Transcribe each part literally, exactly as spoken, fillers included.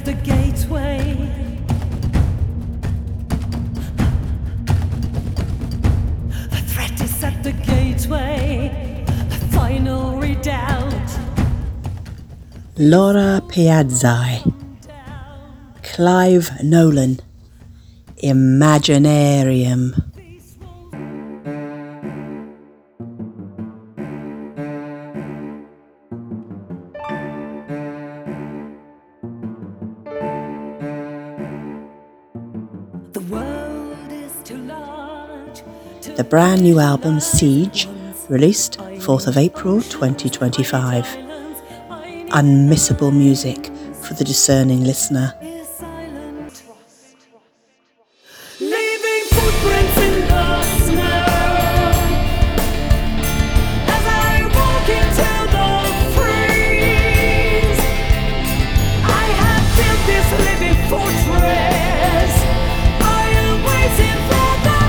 at the gateway. The threat is at the gateway. A final redoubt. Laura Piazzi, Clive Nolan, Imaginarium. The world is too large. The brand new album Siege, released fourth of April twenty twenty-five. Unmissable music for the discerning listener. Leaving footprints in the snow as I walk into the freeze. I have built this living fortress. I am waiting for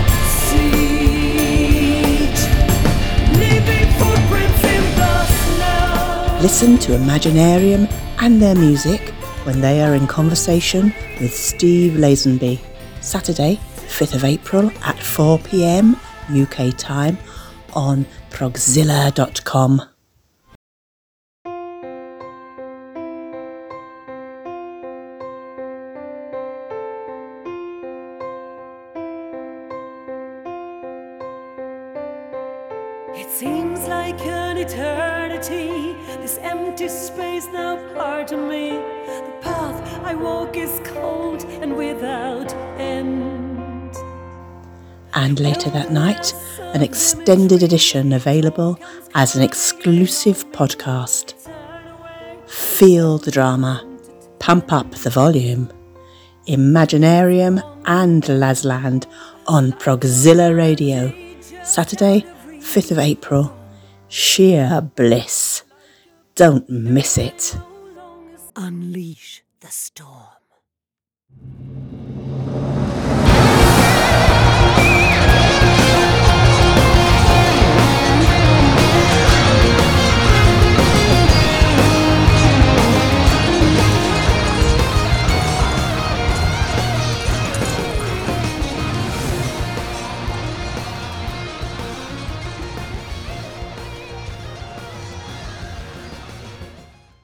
the siege. Leaving footprints in the snow. Listen to Imaginarium and their music when they are in conversation with Steve Lazenby. Saturday, fifth of April at four p.m. U K time on progzilla dot com. It seems like an eternity, this empty space now part of me. The path I walk is cold and without end. And later that night, an extended edition available as an exclusive podcast. Feel the drama, pump up the volume. Imaginarium and Lasland on Progzilla Radio. Saturday, fifth of April. Sheer bliss. Don't miss it. Unleash the storm.